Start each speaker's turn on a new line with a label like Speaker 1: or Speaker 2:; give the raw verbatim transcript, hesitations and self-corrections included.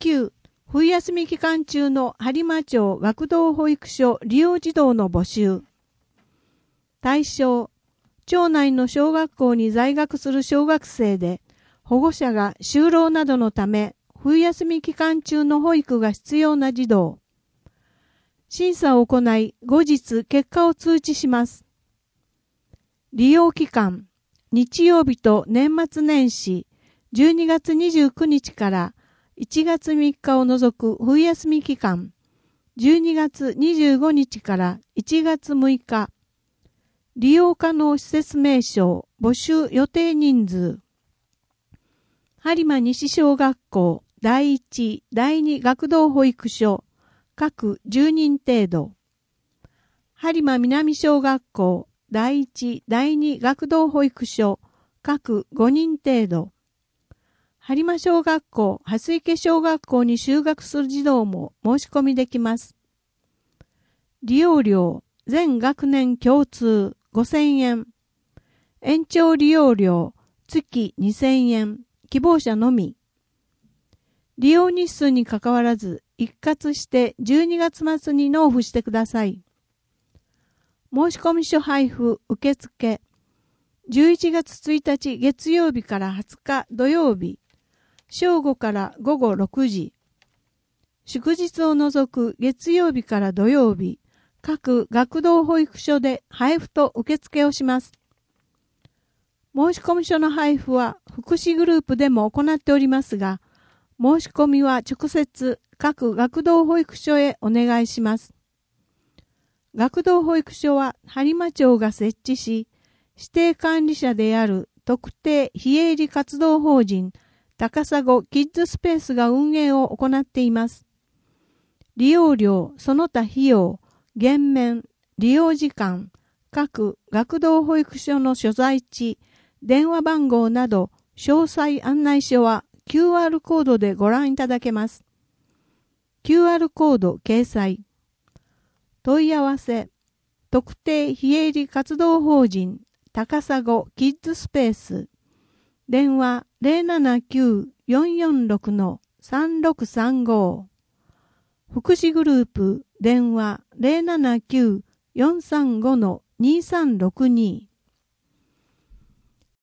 Speaker 1: 級冬休み期間中の播磨町学童保育所利用児童の募集。対象、町内の小学校に在学する小学生で、保護者が就労などのため、冬休み期間中の保育が必要な児童。審査を行い、後日結果を通知します。利用期間、日曜日と年末年始、じゅうにがつにじゅうくにちからいちがつみっかを除く冬休み期間、じゅうにがつにじゅうごにちからいちがつむいか、利用可能施設名称、募集予定人数、播磨西小学校第一、第二学童保育所、各じゅうにん程度、播磨南小学校第一、第二学童保育所、各ごにん程度、播磨小学校、蓮池小学校に就学する児童も申し込みできます。利用料、全学年共通ごせんえん。延長利用料、月にせんえん。希望者のみ。利用日数にかかわらず、一括してじゅうにがつ末に納付してください。申込書配布受付。じゅういちがつついたち月曜日からはつか土曜日。正午から午後ろくじ。祝日を除く月曜日から土曜日、各学童保育所で配布と受付をします。申込書の配布は福祉グループでも行っておりますが、申し込みは直接各学童保育所へお願いします。学童保育所は播磨町が設置し、指定管理者である特定非営利活動法人高砂キッズスペースが運営を行っています。利用料、その他費用、減免、利用時間、各学童保育所の所在地、電話番号など詳細案内書は キューアール コードでご覧いただけます。キューアール コード掲載。問い合わせ、特定非営利活動法人高砂キッズスペース。電話 ゼロななきゅう よんよんろく さんろくさんご。福祉グループ電話 ゼロななきゅう よんさんご にさんろくに。